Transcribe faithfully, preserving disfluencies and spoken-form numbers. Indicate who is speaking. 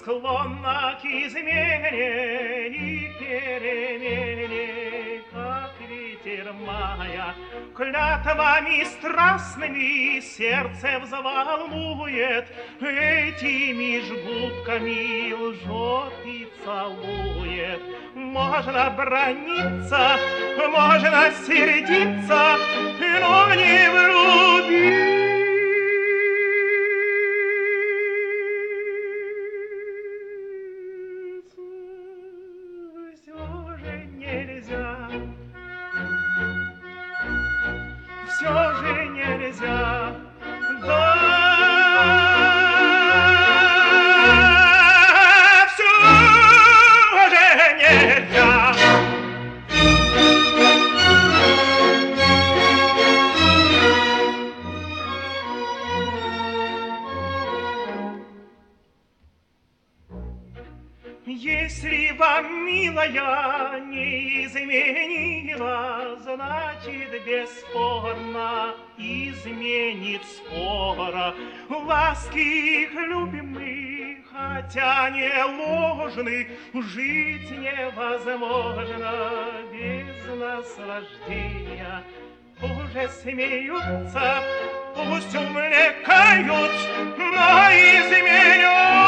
Speaker 1: склонна к измене и перемене, как ветер мая. Клятвами страстными сердце взволнует, этими ж губками лжет и целует. Можно браниться, можно сердиться, но не влюбиться. Все же нельзя, да, все же нельзя. Если вам, милая, не изменила, значит, бесспорно изменит скоро. Ласки любимых, хотя не ложны, жить невозможно без наслаждения. Уже смеются, пусть увлекают, но изменят.